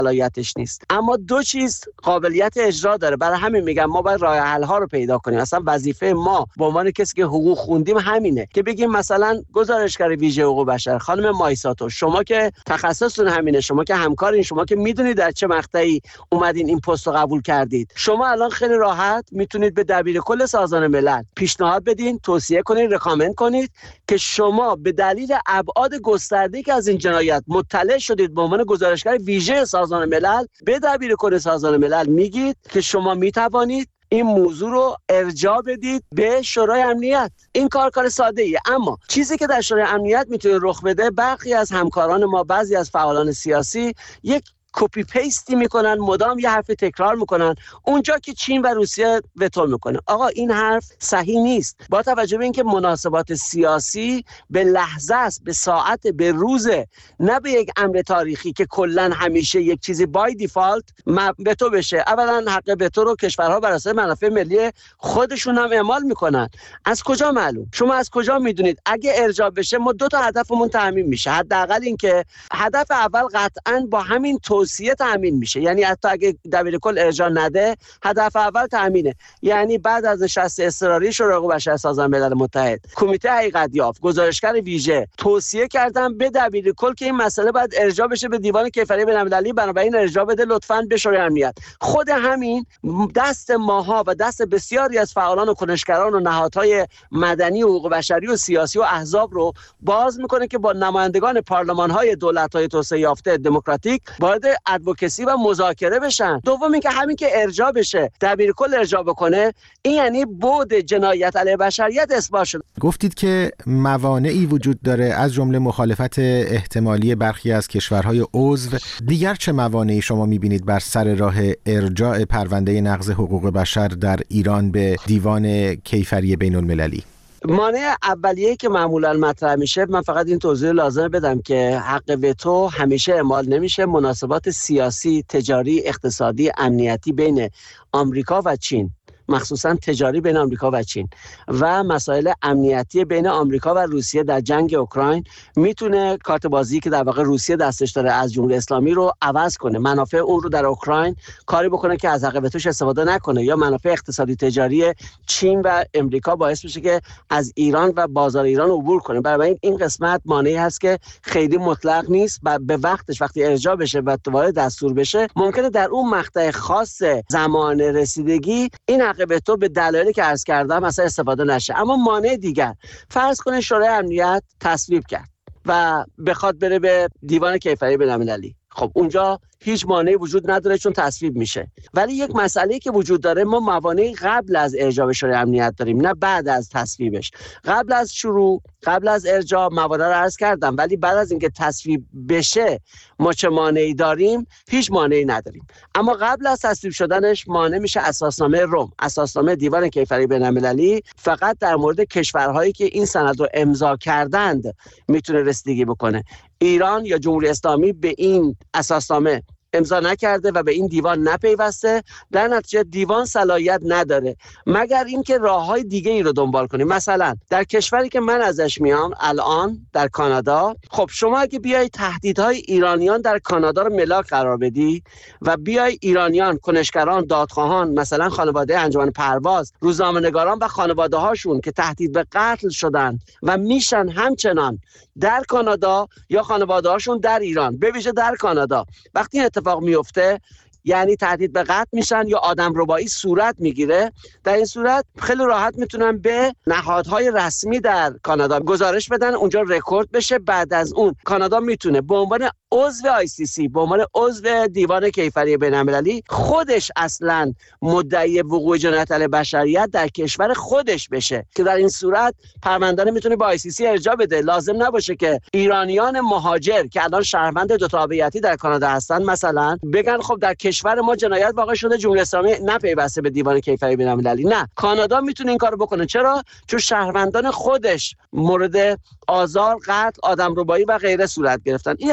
صلاحیتش نیست. اما دو چیز قابلیت اجرا داره. برای همین میگم ما باید راه حل ها رو پیدا کنیم. اصلا وظیفه ما به عنوان کسی که حقوق خوندیم همینه که بگیم مثلا گزارشگر ویژه حقوق بشر خانم مایساتو، شما که تخصصتون همینه، شما که همکارین، شما که میدونید در چه مقطعی اومدین این پست رو قبول کردید، شما الان خیلی راحت میتونید به دبیرکل سازمان ملل پیشنهاد بدین، توصیه کنید، رکامند کنید که شما به دلیل ابعاد گسترده‌ای که از این جنایت مطلع شدید به عنوان گزارشگر ویژه سازمان ملل، به دبیرکل سازمان ملل میگید که شما میتوانید این موضوع رو ارجاع بدید به شورای امنیت. این کار ساده ایه، اما چیزی که در شورای امنیت میتونه رخ بده، برخی از همکاران ما، بعضی از فعالان سیاسی یک کپی پیستی میکنن، مدام یه حرف تکرار میکنن اونجا که چین و روسیه وتو میکنه. آقا این حرف صحیح نیست. با توجه به اینکه مناسبات سیاسی به لحظه است، به ساعت، به روزه، نه به یک امر تاریخی که کلا همیشه یک چیزی بای دیفالت وتو بشه. اولا حق وتو رو کشورها بر اساس منافع ملی خودشون هم اعمال میکنن. از کجا معلوم؟ شما از کجا میدونید اگه ارجاع بشه ما دو تا هدفمون تامین میشه؟ حداقل این که هدف اول قطعاً با همین توصیه تامین میشه، یعنی حتی اگه دبیرکل ارجاع نده هدف اول تامینه. یعنی بعد از نشست اضطراری شورای حقوق بشر سازمان ملل متحد، کمیته حقیقت یافت، گزارشگر ویژه توصیه کردن به دبیرکل که این مسئله باید ارجاع بشه به دیوان کیفری بین‌المللی، بنابراین ارجاع بده لطفاً به شورای امنیت. خود همین دست ماها و دست بسیاری از فعالان و کنشگران و نهادهای مدنی و حقوق بشری و سیاسی و احزاب رو باز میکنه که با نمایندگان پارلمان‌های دولت‌های توسعه یافته دموکراتیک وارد ادوکسی و مذاکره بشن. دوم اینکه همین که ارجاع بشه، دبیرکل ارجاع بکنه، این یعنی بعد جنایت علیه بشریت اثبات شد. گفتید که موانعی وجود داره، از جمله مخالفت احتمالی برخی از کشورهای عضو. دیگر چه موانعی شما می‌بینید بر سر راه ارجاع پرونده نقض حقوق بشر در ایران به دیوان کیفری بین‌المللی؟ مانع اولیه‌ای که معمولا مطرح میشه، من فقط این توضیح لازمه بدم که حق وتو همیشه اعمال نمیشه. مناسبات سیاسی، تجاری، اقتصادی، امنیتی بین آمریکا و چین، مخصوصا تجاری بین آمریکا و چین و مسائل امنیتی بین آمریکا و روسیه در جنگ اوکراین میتونه کارت بازی که در واقع روسیه دستش داره از جمهوری اسلامی رو عوض کنه، منافع اون رو در اوکراین کاری بکنه که از حق وتوش استفاده نکنه، یا منافع اقتصادی تجاری چین و امریکا باعث بشه که از ایران و بازار ایران عبور کنه. برای این قسمت مانعی هست که خیلی مطلق نیست و به وقتش وقتی ارجاع بشه و وارد دستور بشه ممکنه در اون مقطع خاص زمان رسیدگی این حق وتو به دلایلی که عرض کردم مثلا استفاده نشه. اما مانع دیگر، فرض کنه شورای امنیت تصویب کرد و بخواد بره به دیوان کیفری بین‌المللی، خب اونجا هیچ مانعی وجود نداره چون تصویب میشه. ولی یک مسئله که وجود داره، ما موانعی قبل از ارجاع به شورای امنیت داریم، نه بعد از تصویبش. قبل از شروع، قبل از ارجاع موانع رو عرض کردم، ولی بعد از اینکه تصویب بشه ما چه مانعی داریم؟ هیچ مانعی نداریم. اما قبل از تصویب شدنش مانع میشه اساسنامه روم. اساسنامه دیوان کیفری بین‌المللی فقط در مورد کشورهایی که این سند رو امضا کردند میتونه رسیدگی بکنه. ایران یا جمهوری اسلامی به این اساسنامه امضا نکرده و به این دیوان نپیوسته، در نتیجه دیوان صلاحیت نداره مگر اینکه راههای دیگه ای رو دنبال کنیم. مثلا در کشوری که من ازش میام الان، در کانادا، خب شما اگه بیای تهدیدهای ایرانیان در کانادا رو ملاک قرار بدی و بیای ایرانیان، کنشگران، دادخواهان، مثلا خانواده انجمن پرواز، روزنامه‌نگاران و خانواده هاشون که تهدید به قتل شدن و میشن همچنان در کانادا یا خانواده هاشون در ایران، به ویژه در کانادا، وقتی این اتفاق میفته یعنی تهدید به قتل میشن یا آدمربایی صورت میگیره، در این صورت خیلی راحت میتونن به نهادهای رسمی در کانادا گزارش بدن، اونجا رکورد بشه. بعد از اون کانادا میتونه به عنوان عضو ICC، به عنوان عضو دیوان کیفری بین‌المللی، خودش اصلا مدعی وقوع جنایت علیه بشریت در کشور خودش بشه که در این صورت پرونده میتونه با ICC ارجاع بده. لازم نباشه که ایرانیان مهاجر که الان شهروند دو تابعیتی در کانادا هستن مثلا بگن خب در کشور ما جنایت واقع شده، جمهوری اسلامی نپیوسته به دیوان کیفری بین‌المللی. نه، کانادا میتونه این کارو بکنه. چرا؟ چون شهروندان خودش مورد آزار، قتل، آدمربایی و غیره صورت گرفتن. این اتفاق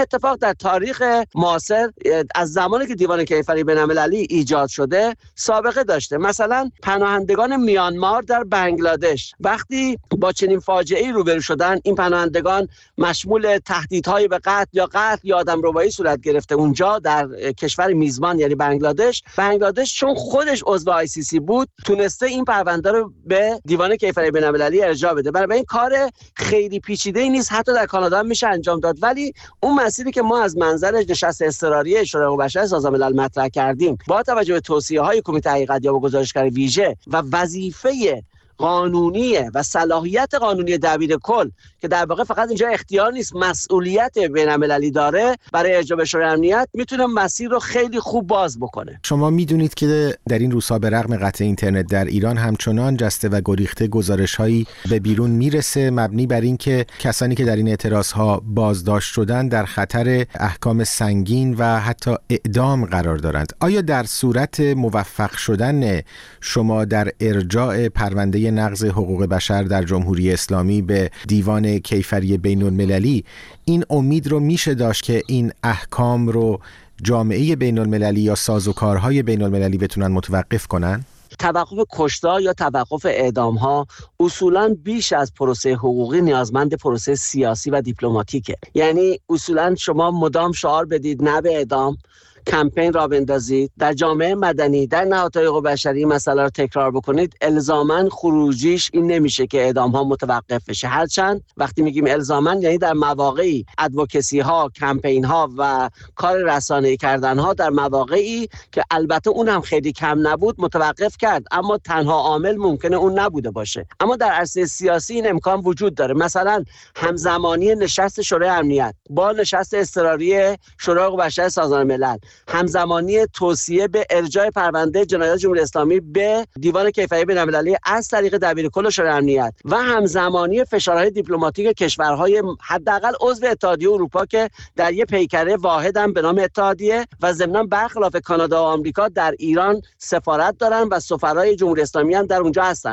در تاریخ معاصر از زمانی که دیوان کیفری بین‌المللی ایجاد شده سابقه داشته. مثلا پناهندگان میانمار در بنگلادش وقتی با چنین فاجعه‌ای روبرو شدن، این پناهندگان مشمول تهدیدهای به قتل یا آدمربایی صورت گرفته اونجا در کشور میزبان یعنی بنگلادش چون خودش عضو ICC بود تونسته این پرونده رو به دیوان کیفری بین‌المللی ارجاع بده. برای این کار خیلی پیچیده‌ای نیست، حتی در کانادا هم میشه انجام داد. ولی اون مسئله که ما از منظر نشست اضطراری شورای حقوق بشر سازمان ملل مطرح کردیم با توجه به توصیه‌های کمیته حقیقت یا گزارشگر ویژه و وظیفه قانونی و صلاحیت قانونی دبیر کل که در واقع فقط اینجا اختیار نیست، مسئولیت بین‌المللی داره برای ارجاع به شورای امنیت، میتونه مسیر رو خیلی خوب باز بکنه. شما میدونید که در این روزها به رغم قطع اینترنت در ایران همچنان جسته و گریخته گزارش‌هایی به بیرون میرسه مبنی بر این که کسانی که در این اعتراضها بازداشت شدن در خطر احکام سنگین و حتی اعدام قرار دارند. آیا در صورت موفق شدن شما در ارجاع پرونده نقض حقوق بشر در جمهوری اسلامی به دیوان کیفری بین‌المللی این امید رو میشه داشت که این احکام رو جامعه بین‌المللی یا سازوکارهای بین‌المللی بتونن متوقف کنن؟ توقف کشتار یا توقف اعدام‌ها اصولاً بیش از پروسه حقوقی نیازمند پروسه سیاسی و دیپلماتیکه. یعنی اصولاً شما مدام شعار بدید نه به اعدام، کمپین را بندازید، در جامعه مدنی در نهادهای حقوق بشری مسئله رو تکرار بکنید، الزاماً خروجیش این نمیشه که اعدام ها متوقف بشه. هرچند وقتی میگیم الزاماً یعنی در مواقعی ادوکسی ها، کمپین ها و کار رسانه‌ای کردن ها در مواقعی که البته اون هم خیلی کم نبود متوقف کرد، اما تنها عامل ممکنه اون نبوده باشه. اما در عرصه سیاسی این امکان وجود داره. مثلا همزمانی نشست شورای امنیت با نشست اضطراری شورای حقوق بشر سازمان ملل، همزمانی توصیه به ارجاع پرونده جنایات جمهوری اسلامی به دیوان کیفری بین‌المللی از طریق دبیر کل شورای امنیت و همزمانی فشارهای دیپلماتیک کشورهای حداقل عضو اتحادیه اروپا که در یک پیکره واحدن به نام اتحادیه و ضمناً برخلاف کانادا و آمریکا در ایران سفارت دارن و سفرای جمهوری اسلامی هم در اونجا هستن.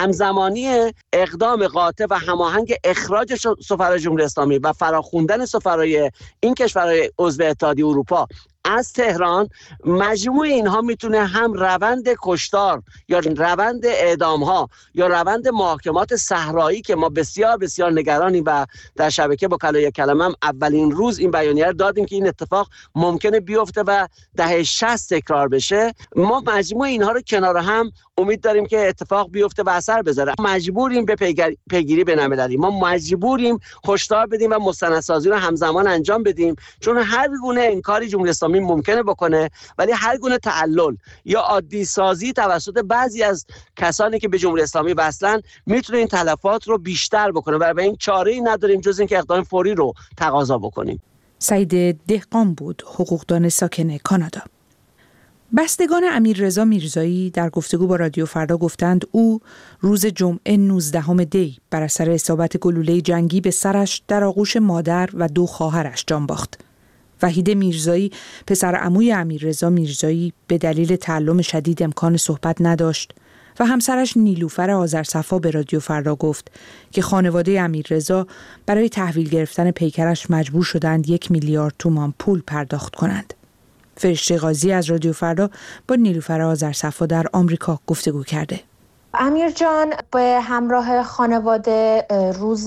همزمانی اقدام قاطع و هماهنگ اخراج سفرای جمهوری اسلامی و فراخوندن سفرای این کشورهای عضو اتحادیه اروپا از تهران، مجموع اینها میتونه هم روند کشتار یا روند اعدام ها یا روند محاکمات صحرایی که ما بسیار بسیار نگرانیم و در شبکه با کلای کلمه هم اولین روز این بیانیه رو دادیم که این اتفاق ممکنه بیفته و دهه 60 تکرار بشه، ما مجموع اینها رو کنار هم امید داریم که اتفاق بیفته و اثر بذاره. مجبوریم به پیگیری بین‌المللی، ما مجبوریم هشدار بدیم و مستندسازی رو همزمان انجام بدیم، چون هر گونه انکاری جمهوری اسلامی ممکنه بکنه ولی هر گونه تعلل یا عادی سازی توسط بعضی از کسانی که به جمهوری اسلامی وصلن میتونه این تلفات رو بیشتر بکنه و به این چاره‌ای نداریم جز اینکه اقدام فوری رو تقاضا بکنیم. سعید دهقان بود، حقوقدان ساکن کانادا. بستگان امیررضا میرزایی در گفتگو با رادیو فردا گفتند او روز جمعه 19 دی بر اثر اصابت گلوله جنگی به سرش در آغوش مادر و 2 خواهرش جان باخت. وحید میرزایی پسر عموی امیررضا میرزایی به دلیل تعلم شدید امکان صحبت نداشت و همسرش نیلوفر آذرصفا به رادیو فردا گفت که خانواده امیررضا برای تحویل گرفتن پیکرش مجبور شدند 1 میلیارد تومان پول پرداخت کنند. فرشته قاضی از رادیو فردا با نیلوفر آذرصفا در آمریکا گفتگو کرده. امیر جان به همراه خانواده روز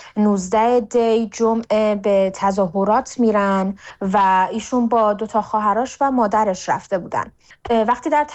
19 دی جمعه به تظاهرات میرن و ایشون با 2 خواهرش و مادرش رفته بودن. وقتی در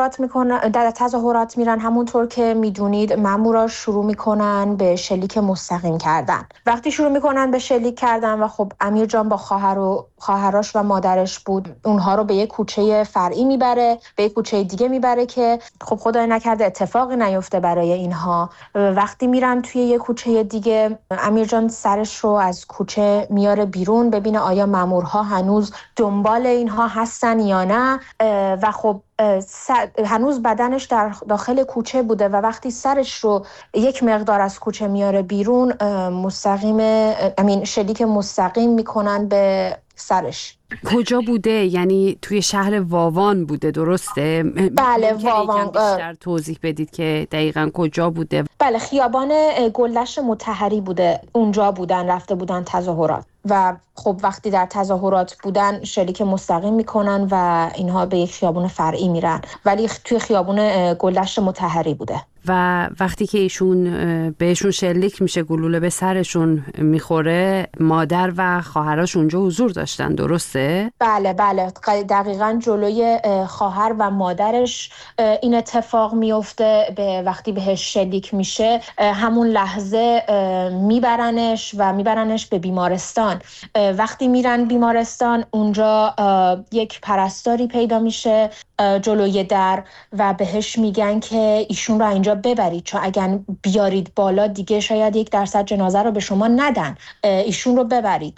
تظاهرات میرن همونطور که میدونید مامورا شروع میکنن به شلیک مستقیم کردن. وقتی شروع میکنن به شلیک کردن و خب امیر جان با خواهرش و مادرش بود، اونها رو به یک کوچه فرعی میبره، به یک کوچه دیگه میبره که خب خدای نکرده اتفاقی نیفته برای اینها. وقتی میرن توی یک کوچه دیگه امیر جان سرش رو از کوچه میاره بیرون ببینه آیا مامورها هنوز دنبال اینها هستن یا نه و خب هنوز بدنش در داخل کوچه بوده و وقتی سرش رو یک مقدار از کوچه میاره بیرون شلیک مستقیم میکنن به سرش. کجا بوده؟ یعنی توی شهر واوان بوده، درسته؟ بله، واوان. بیشتر توضیح بدید که دقیقاً کجا بوده؟ بله، خیابان گلدشت مطهری بوده، اونجا بودن، رفته بودن تظاهرات و خب وقتی در تظاهرات بودن شلیک مستقیم میکنن و اینها به یک خیابون فرعی میرن، ولی توی خیابون گلدشت مطهری بوده. و وقتی که ایشون بهشون شلیک میشه، گلوله به سرشون میخوره، مادر و خواهرش اونجا حضور داشتن، درسته؟ بله دقیقاً جلوی خواهر و مادرش این اتفاق میفته. به وقتی بهش شلیک میشه همون لحظه میبرنش به بیمارستان. وقتی میرن بیمارستان اونجا یک پرستاری پیدا میشه جلوی در و بهش میگن که ایشون رو اینجا ببرید، چون اگر بیارید بالا دیگه شاید 1% جنازه رو به شما ندن، ایشون رو ببرید.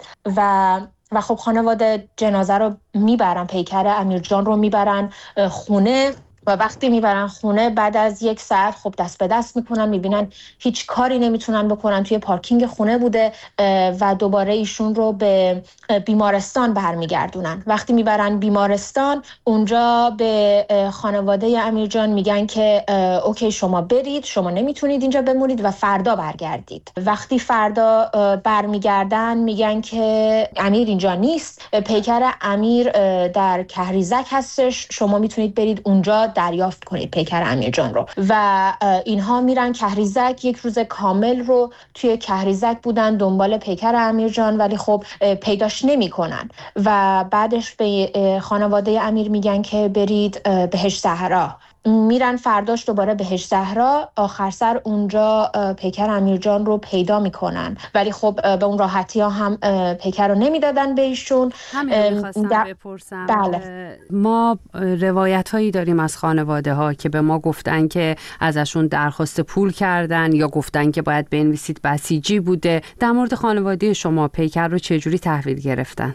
و خب خانواده جنازه رو میبرن، پیکر امیرجان رو میبرن خونه و وقتی میبرن خونه بعد از 1 ساعت خب دست به دست میکنن، میبینن هیچ کاری نمیتونن بکنن، توی پارکینگ خونه بوده و دوباره ایشون رو به بیمارستان برمیگردونن. وقتی میبرن بیمارستان اونجا به خانواده امیرجان میگن که اوکی شما برید، شما نمیتونید اینجا بمونید و فردا برگردید. وقتی فردا برمیگردن میگن که امیر اینجا نیست، پیکر امیر در کهریزک هستش، شما میتونید برید اونجا دریافت کنید پیکر امیرجان رو. و اینها میرن کهریزک، 1 روز کامل رو توی کهریزک بودن دنبال پیکر امیرجان، ولی خب پیداش نمی کنن و بعدش به خانواده امیر میگن که برید بهشت زهرا. میرن فرداش دوباره بهشت زهرا، آخر سر اونجا پیکر امیرجان رو پیدا میکنن، ولی خب به اون راحتی ها هم پیکر رو نمیدادن به ایشون. همین میخواستم بپرسم. بله. ما روایت هایی داریم از خانواده ها که به ما گفتن که ازشون درخواست پول کردن یا گفتن که باید بنویسید بسیجی بوده. در مورد خانواده شما پیکر رو چجوری تحویل گرفتن؟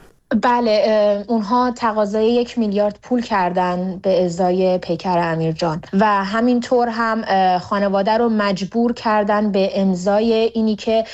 بله، اونها تقاضای 1 میلیارد پول کردن به ازای پیکر امیرجان و همینطور هم خانواده رو مجبور کردن به امضای اینی که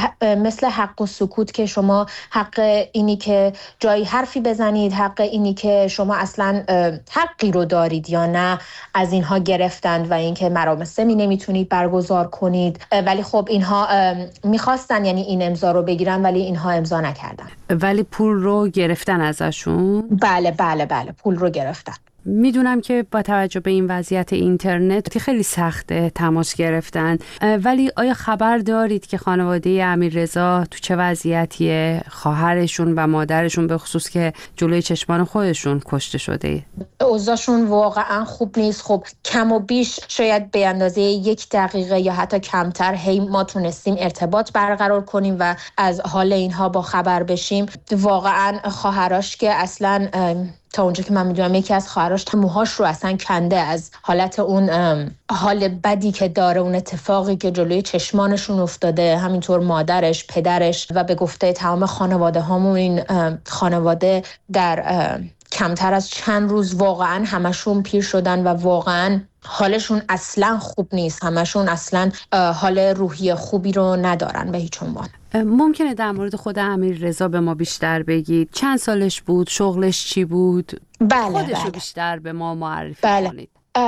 مثل حق و سکوت، که شما حق اینی که جایی حرفی بزنید، حق اینی که شما اصلا حقی رو دارید یا نه، از اینها گرفتند و اینکه مراسم سمی نمیتونید برگزار کنید. ولی خب اینها میخواستن یعنی این امضا رو بگیرن، ولی اینها امضا نکردن. ولی پول رو گرفتن ازشون؟ بله پول رو گرفتن. میدونم که با توجه به این وضعیت اینترنت خیلی سخته تماس گرفتن، ولی آیا خبر دارید که خانواده امیررضا تو چه وضعیتیه؟ خواهرشون و مادرشون به خصوص که جلوی چشمان خودشون کشته شده. اوضاعشون واقعا خوب نیست. خب کم و بیش شاید به اندازه 1 دقیقه یا حتی کمتر ما تونستیم ارتباط برقرار کنیم و از حال اینها با خبر بشیم. واقعا خواهرش که اصلا تا اونجا که من میدونم یکی از خواهرش موهاش رو اصلا کنده از حالت اون حال بدی که داره، اون اتفاقی که جلوی چشمانشون افتاده. همینطور مادرش، پدرش و به گفته تمام خانواده هامون این خانواده در کمتر از چند روز واقعا همشون پیر شدن و واقعا حالشون اصلا خوب نیست. همشون اصلا حال روحی خوبی رو ندارن به هیچ عنوان. ممکنه در مورد خود امیررضا به ما بیشتر بگید؟ چند سالش بود؟ شغلش چی بود؟ خودشو بیشتر به ما معرفی کنید.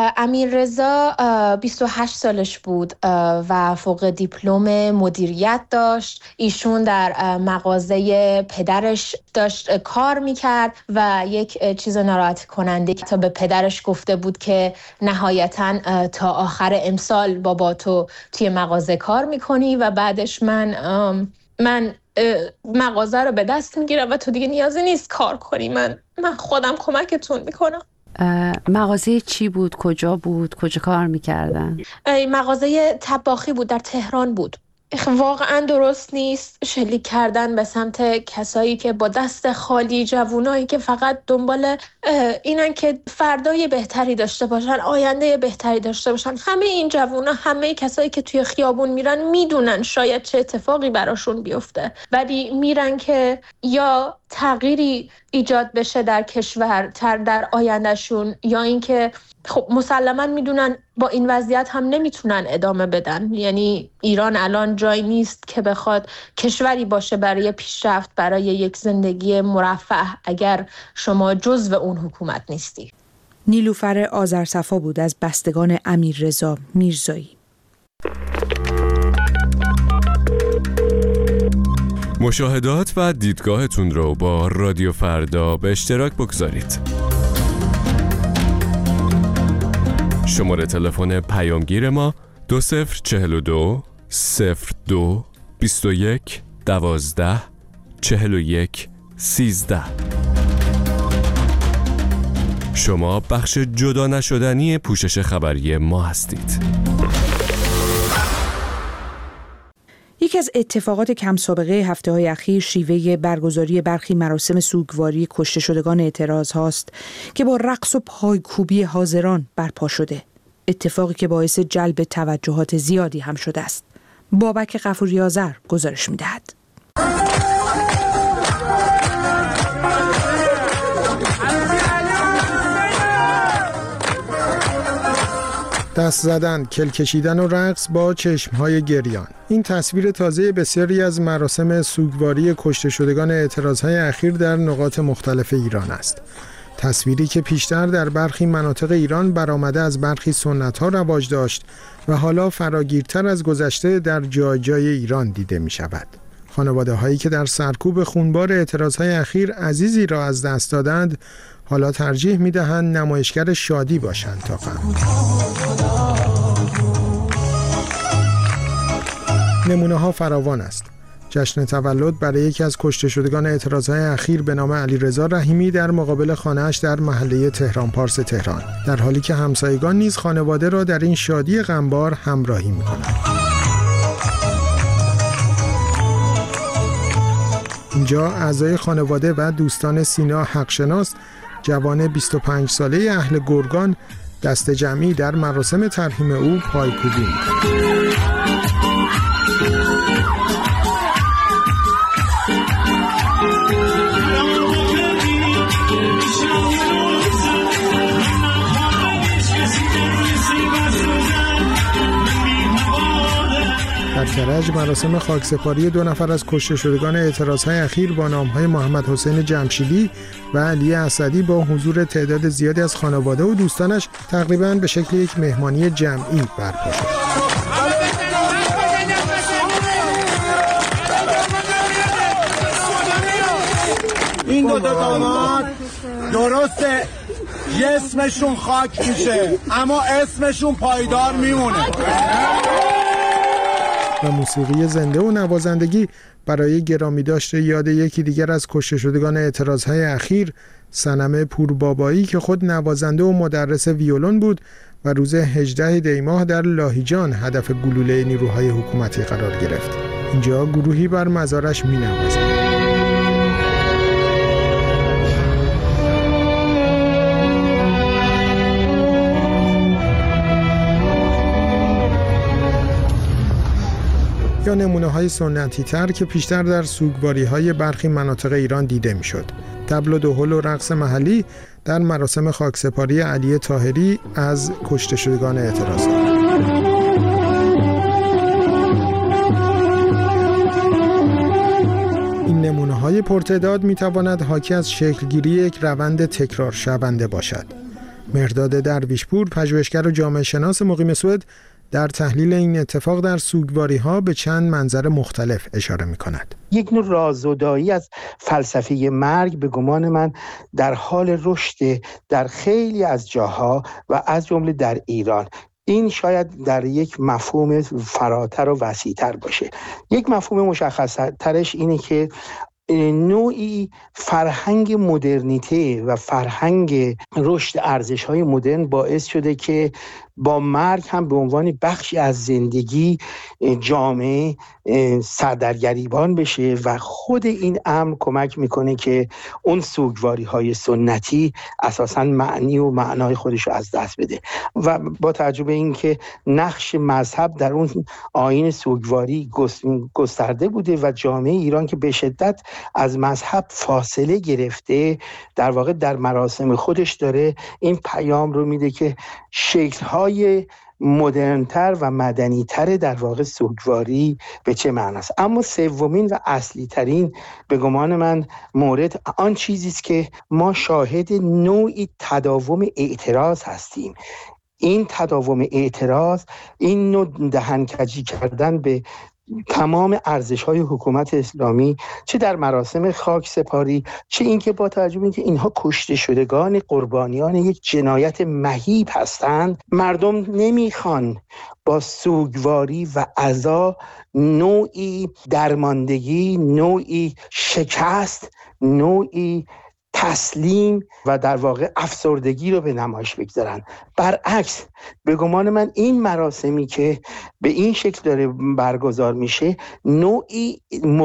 امیررضا 28 سالش بود و فوق دیپلم مدیریت داشت. ایشون در مغازه پدرش داشت کار میکرد و یک چیز ناراحت کننده که تا به پدرش گفته بود که نهایتاً تا آخر امسال بابا تو توی مغازه کار میکنی و بعدش من مغازه رو به دست میگیرم و تو دیگه نیازی نیست کار کنی، من خودم کمکتون میکنم. مغازه چی بود؟ کجا بود؟ کجا کار میکردن؟ مغازه طباخی بود، در تهران بود. واقعا درست نیست شلیک کردن به سمت کسایی که با دست خالی، جوونایی که فقط دنبال اینن که فردای بهتری داشته باشن، آینده بهتری داشته باشن. همه این جوونا، همه کسایی که توی خیابون میرن میدونن شاید چه اتفاقی براشون بیفته، ولی میرن که یا تغییری ایجاد بشه در کشور در آیندهشون، یا اینکه خب مسلماً میدونن با این وضعیت هم نمیتونن ادامه بدن. یعنی ایران الان جایی نیست که بخواد کشوری باشه برای پیشرفت، برای یک زندگی مرفه اگر شما جزو اون حکومت نیستی. نیلوفر آذرصفا بود از بستگان امیررضا میرزایی. مشاهدات و دیدگاهتون رو با رادیو فردا به اشتراک بگذارید. شماره تلفن پیامگیر ما 2042 02 21 12 41 13. شما بخش جدا نشدنی پوشش خبری ما هستید. یکی از اتفاقات کم سابقه هفته‌های اخیر شیوه برگزاری برخی مراسم سوگواری کشته شدگان اعتراض هاست که با رقص و پایکوبی حاضران برپا شده. اتفاقی که باعث جلب توجهات زیادی هم شده است. بابک غفوری آذر گزارش می‌دهد. دست زدن، کل کشیدن و رقص با چشمهای گریان. این تصویر تازه بسیاری از مراسم سوگواری کشته شدگان اعتراضهای اخیر در نقاط مختلف ایران است. تصویری که پیشتر در برخی مناطق ایران برآمده از برخی سنت‌ها رواج داشت و حالا فراگیرتر از گذشته در جای جای ایران دیده می شود. خانواده هایی که در سرکوب خونبار اعتراضهای اخیر عزیزی را از دست دادند، حالا ترجیح می دهند نمایشگر شادی باشند تا غم. نمونه ها فراوان است. جشن تولد برای یکی از کشته شدگان اعتراضهای اخیر به نام علیرضا رحیمی در مقابل خانه‌اش در محله تهران پارس تهران، در حالی که همسایگان نیز خانواده را در این شادی غمبار همراهی می‌کنند. اینجا اعضای خانواده و دوستان سینا حقشناس، جوان 25 ساله اهل گرگان، دست جمعی در مراسم ترحیم او پایکوبی می‌کنند. در کرج مراسم خاکسپاری 2 نفر از کشته شدگان اعتراضهای اخیر با نام‌های محمد حسین جمشیدی و علی اسدی با حضور تعداد زیادی از خانواده و دوستانش تقریباً به شکل یک مهمانی جمعی برپا شد. این دو داماد درسته اسمشون خاک میشه اما اسمشون پایدار میمونه. و موسیقی زنده و نوازندگی برای گرامی داشته یاد یکی دیگر از کشته شدگان اعتراضهای اخیر، صنم پوربابایی که خود نوازنده و مدرس ویولون بود و روز 18 دی ماه در لاهیجان هدف گلوله نیروهای حکومتی قرار گرفت. اینجا گروهی بر مزارش می‌نوازند. یا نمونه‌های سنتی تر که پیشتر در سوگواری‌های برخی مناطق ایران دیده می‌شد. طبل و دهل و رقص محلی در مراسم خاکسپاری علی طاهری از کشته شدگان اعتراضات. این نمونه‌های پرتعداد می‌تواند حاکی از شکلگیری یک روند تکرار شونده باشد. مهرداد درویشپور، پژوهشگر و جامعه شناس مقیم سوئد، در تحلیل این اتفاق در سوگواری‌ها به چند منظر مختلف اشاره می‌کند. یک نوع رازودایی از فلسفه مرگ به گمان من در حال رشد در خیلی از جاها و از جمله در ایران. این شاید در یک مفهوم فراتر و وسیع‌تر باشه. یک مفهوم مشخص‌ترش اینه که نوعی فرهنگ مدرنیته و فرهنگ رشد ارزش‌های مدرن باعث شده که با مرگ هم به عنوان بخشی از زندگی جامعه سردرگریبان بشه و خود این امر کمک میکنه که اون سوگواری های سنتی اساساً معنی و معنای خودش رو از دست بده. و با توجه به این که نقش مذهب در اون آیین سوگواری گسترده بوده و جامعه ایران که به شدت از مذهب فاصله گرفته، در واقع در مراسم خودش داره این پیام رو میده که شکل‌های مدرن‌تر و مدنی‌تر در واقع سوگواری به چه معنی است. اما سومین و اصلی ترین به گمان من مورد آن چیزی است که ما شاهد نوعی تداوم اعتراض هستیم. این تداوم اعتراض، این نوع دهنکجی کردن به تمام ارزش‌های حکومت اسلامی، چه در مراسم خاک سپاری، چه اینکه با توجه به اینکه اینها کشته شدگان قربانیان یک جنایت مهیب هستند، مردم نمیخوان با سوگواری و عزا نوعی درماندگی، نوعی شکست، نوعی تسلیم و در واقع افسردگی رو به نمایش بگذارن. برعکس به گمان من این مراسمی که به این شکل داره برگزار میشه نوعی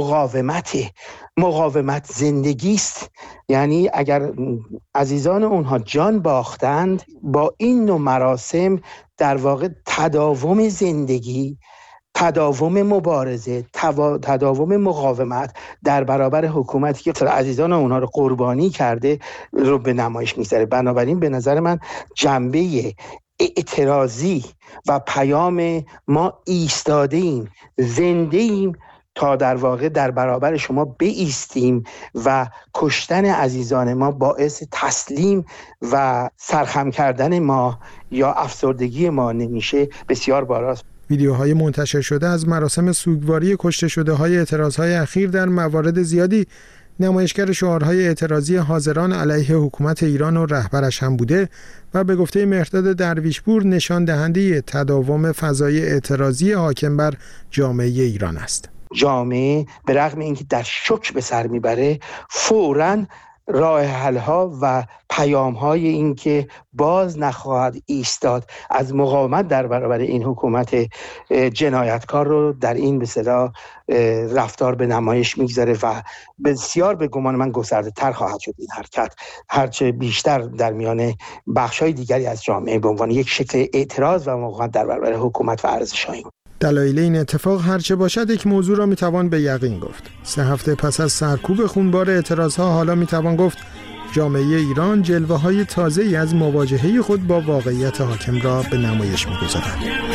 مقاومت زندگی است. یعنی اگر عزیزان اونها جان باختند، با این نوع مراسم در واقع تداوم زندگی، تداوم مبارزه، تداوم مقاومت در برابر حکومتی که عزیزان اونها رو قربانی کرده رو به نمایش می‌گذاره. بنابراین به نظر من جنبه اعتراضی و پیام ما ایستاده ایم، زنده ایم تا در واقع در برابر شما بایستیم و کشتن عزیزان ما باعث تسلیم و سرخم کردن ما یا افسردگی ما نمیشه، بسیار باراست. ویدیوهای منتشر شده از مراسم سوگواری کشته شده های اعتراضهای اخیر در موارد زیادی نمایشگر شعارهای اعتراضی حاضران علیه حکومت ایران و رهبرش هم بوده و به گفته مهرداد درویشپور نشان دهنده تداوم فضای اعتراضی حاکم بر جامعه ایران است. جامعه به رغم اینکه در شوک به سر میبره، فوراً راه حل‌ها و پیام‌های این که باز نخواهد ایستاد از مقاومت در برابر این حکومت جنایتکار رو در این به اصطلاح رفتار به نمایش میگذاره و بسیار به گمان من گسترده تر خواهد شد این حرکت، هرچه بیشتر در میان بخش‌های دیگری از جامعه به عنوان یک شکل اعتراض و مقاومت در برابر حکومت و ارزش‌های دلایل این اتفاق هرچه باشد، یک موضوع را میتوان به یقین گفت. 3 هفته پس از سرکوب خونبار اعتراضها حالا میتوان گفت جامعه ایران جلوه‌های تازه‌ای از مواجهه خود با واقعیت حاکم را به نمایش می‌گذارد.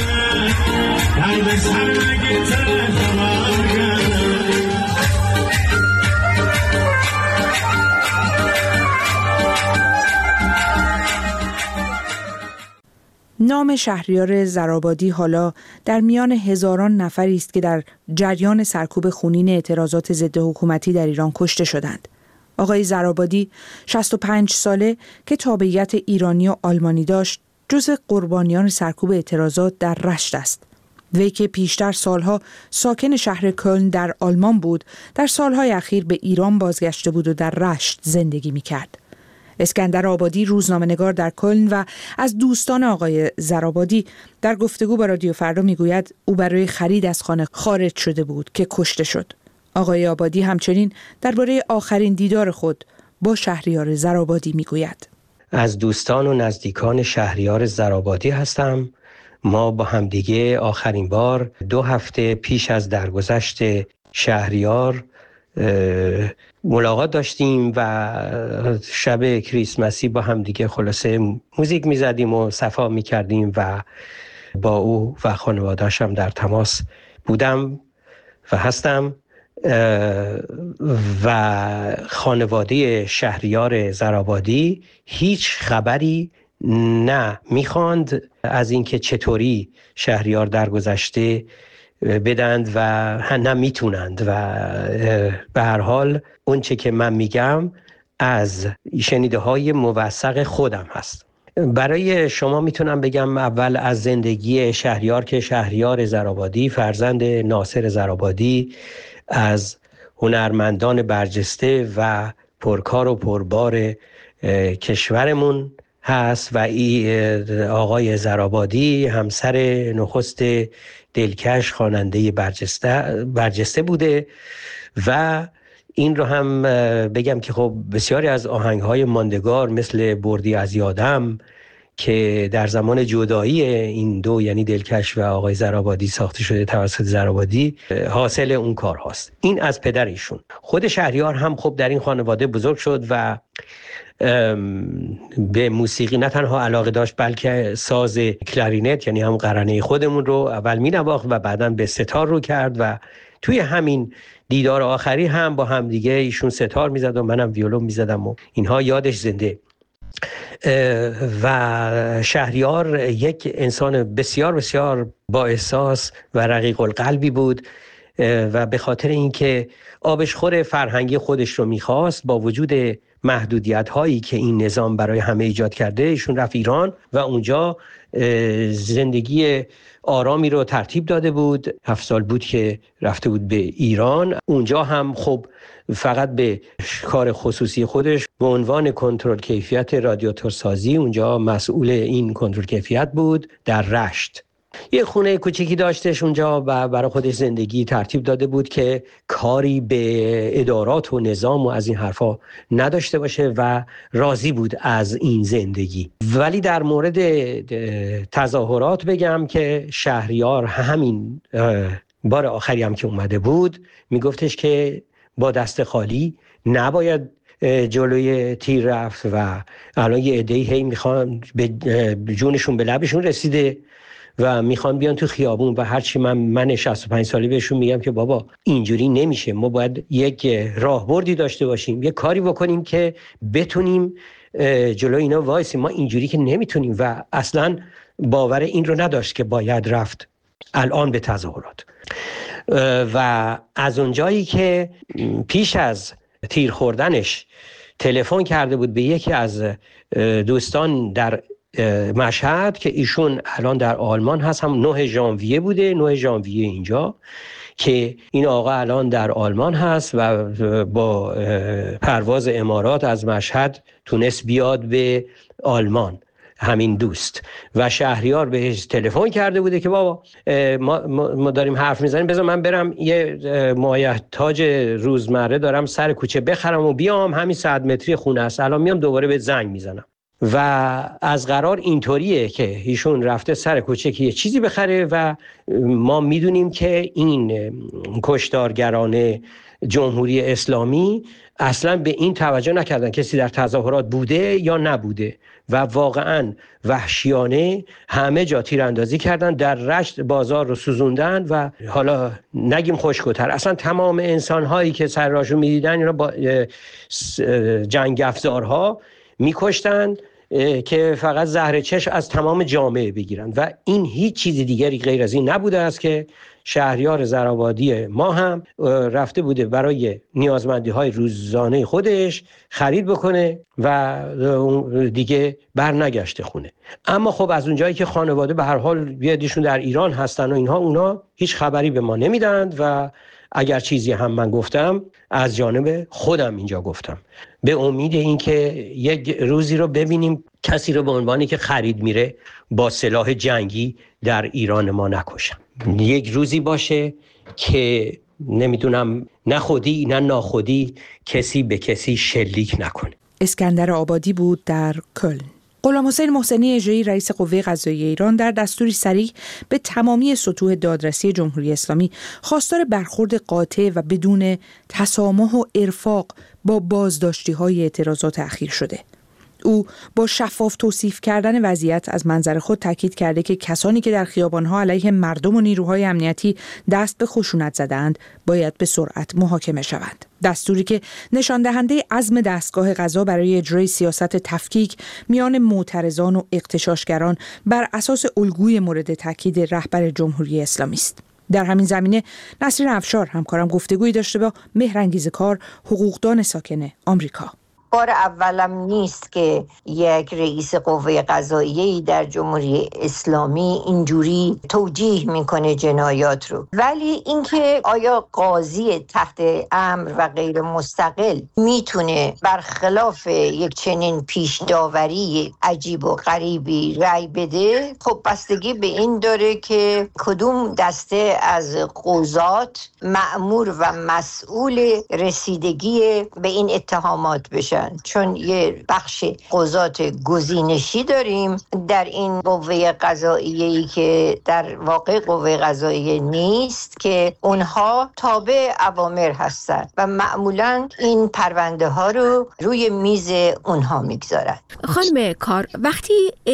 نام شهریار زرآبادی حالا در میان هزاران نفری است که در جریان سرکوب خونین اعتراضات ضد حکومتی در ایران کشته شدند. آقای زرآبادی 65 ساله که تابعیت ایرانی و آلمانی داشت، جزو قربانیان سرکوب اعتراضات در رشت است. وی که پیشتر سالها ساکن شهر کلن در آلمان بود، در سالهای اخیر به ایران بازگشته بود و در رشت زندگی می‌کرد. اسکندر آبادی روزنامه‌نگار در کلن و از دوستان آقای زرآبادی در گفتگو با رادیو فردا میگوید او برای خرید از خانه خارج شده بود که کشته شد. آقای آبادی همچنین درباره آخرین دیدار خود با شهریار زرآبادی میگوید: از دوستان و نزدیکان شهریار زرآبادی هستم. ما با همدیگه آخرین بار 2 هفته پیش از درگذشت شهریار ملاقات داشتیم و شب کریسمسی با هم دیگه خلاصه موزیک میزدیم و صفا میکردیم و با او و خانواده‌اش هم در تماس بودم و هستم. و خانواده شهریار زرآبادی هیچ خبری نه میخواند از اینکه چطوری شهریار درگذشته بدند و نه میتونند و به هر حال اون چه که من میگم از شنیده های موثق خودم هست. برای شما میتونم بگم اول از زندگی شهریار که شهریار زرآبادی فرزند ناصر زرآبادی از هنرمندان برجسته و پرکار و پربار کشورمون هست و آقای زرابادی همسر نخست دلکش خواننده برجسته بوده و این رو هم بگم که خب بسیاری از آهنگ‌های ماندگار مثل بردی از یادم که در زمان جدایی این دو یعنی دلکش و آقای زرابادی ساخته شده توسط زرابادی حاصل اون کار هاست. این از پدر ایشون. خود شهریار هم خب در این خانواده بزرگ شد و به موسیقی نه تنها علاقه داشت بلکه ساز کلارینت یعنی هم قرنه خودمون رو اول می‌نواخت و بعداً به ستار رو کرد و توی همین دیدار آخری هم با هم دیگه ایشون ستار میزد و منم ویولون میزدم و اینها یادش زنده. و شهریار یک انسان بسیار بسیار با احساس و رقیق القلبی بود و به خاطر اینکه آبشخور فرهنگی خودش رو میخواست با وجود محدودیت هایی که این نظام برای همه ایجاد کرده ایشون رفت ایران و اونجا زندگی آرامی رو ترتیب داده بود. 7 سال بود که رفته بود به ایران. اونجا هم خب فقط به کار خصوصی خودش به عنوان کنترل کیفیت رادیاتورسازی اونجا مسئول این کنترل کیفیت بود در رشت. یه خونه کوچیکی داشتش اونجا و برای خودش زندگی ترتیب داده بود که کاری به ادارات و نظام و از این حرفا نداشته باشه و راضی بود از این زندگی. ولی در مورد تظاهرات بگم که شهریار همین بار آخری هم که اومده بود میگفتش که با دست خالی نباید جلوی تیر رفت و الان یه عده‌ای هی میخوان به جونشون به لبشون رسیده و میخوان بیان تو خیابون و هرچی من 65 سالی بهشون میگم که بابا اینجوری نمیشه، ما باید یک راهبردی داشته باشیم، یک کاری بکنیم که بتونیم جلوی اینا وایسیم، ما اینجوری که نمیتونیم. و اصلا باور این رو نداشت که باید رفت الان به تظاهرات. و از اونجایی که پیش از تیر خوردنش تلفن کرده بود به یکی از دوستان در مشهد که ایشون الان در آلمان هست، هم 9 ژانویه بوده، 9 ژانویه اینجا که این آقا الان در آلمان هست و با پرواز امارات از مشهد تونست بیاد به آلمان همین دوست. و شهریار بهش تلفن کرده بوده که بابا ما داریم حرف میزنیم، بذار من برم یه مایحتاج روزمره دارم سر کوچه بخرم و بیام، همین 100 متری خونه است، الان میام دوباره به زنگ میزنم. و از قرار اینطوریه که ایشون رفته سر کوچه که یه چیزی بخره و ما میدونیم که این کشتارگران جمهوری اسلامی اصلا به این توجه نکردن کسی در تظاهرات بوده یا نبوده و واقعا وحشیانه همه جا تیراندازی کردن، در رشت بازار رو سوزوندن و حالا نگیم خشک‌تر، اصلا تمام انسان‌هایی که سر راهشون می‌دیدن اینا با جنگ افزارها می‌کشتن که فقط زهر چشم از تمام جامعه بگیرن و این هیچ چیز دیگری غیر از این نبوده است که شهریار زرابادی ما هم رفته بوده برای نیازمندی‌های روزانه خودش خرید بکنه و دیگه بر نگشته خونه. اما خب از اونجایی که خانواده به هر حال بیادیشون در ایران هستن و اینها، اونا هیچ خبری به ما نمیدند و اگر چیزی هم من گفتم از جانب خودم اینجا گفتم به امید اینکه یک روزی رو ببینیم کسی رو به عنوانی که خرید میره با سلاح جنگی در ایران ما نکشن. یک روزی باشه که نمیدونم نه خودی نه ناخودی کسی به کسی شلیک نکنه. اسکندر آبادی بود در کلن. غلامحسین محسنی اجرایی رئیس قوه قضاییه ایران در دستوری صریح به تمامی سطوح دادرسی جمهوری اسلامی خواستار برخورد قاطع و بدون تسامح و ارفاق با بازداشتی‌های اعتراضات اخیر شده. او با شفاف توصیف کردن وضعیت از منظر خود تاکید کرده که کسانی که در خیابان‌ها علیه مردم و نیروهای امنیتی دست به خشونت زدند باید به سرعت محاکمه شوند. دستوری که نشان دهنده عزم دستگاه قضا برای اجرای سیاست تفکیک میان معترضان و اغتشاشگران بر اساس الگوی مورد تاکید رهبر جمهوری اسلامی است. در همین زمینه نسرین افشار همکارم گفتگویی داشته با مهرانگیز کار، حقوقدان ساکن آمریکا. بار اولم نیست که یک رئیس قوه قضاییه‌ای در جمهوری اسلامی اینجوری توجیه میکنه جنایات رو. ولی اینکه آیا قاضی تحت امر و غیر مستقل میتونه برخلاف یک چنین پیش داوری عجیب و غریبی رأی بده، خب بستگی به این داره که کدوم دسته از قضات مأمور و مسئول رسیدگی به این اتهامات بشن. چون یه بخش قضات گزینشی داریم در این قوه قضاییه‌ای که در واقع قوه قضاییه نیست، که اونها تابع اوامر هستن و معمولاً این پرونده ها رو روی میز اونها میگذارن. خانم کار، وقتی